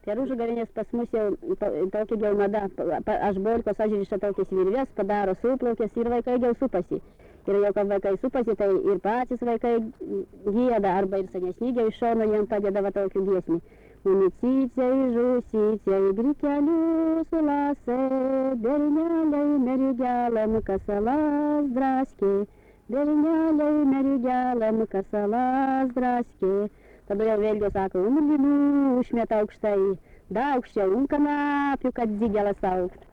Per užgavėnės pas mus jau tokia jau mada, aš bolkos ažriša tokias virves, padaro suplaukės ir vaikai jau supasi. Ir jau kad vaikai supasi, tai ir patys vaikai gieda, arba ir senesni jau iš šono jiem padeda va tokių giesmį. Unicicei, žusycei, grikelių sulase, berneliai mergelėm kasalas draskė, berneliai mergelėm kasalas draskė. Tada jau vėlgi sako, murvinų užmeta aukštai, da aukščiau, kanapių, kad digelas augt.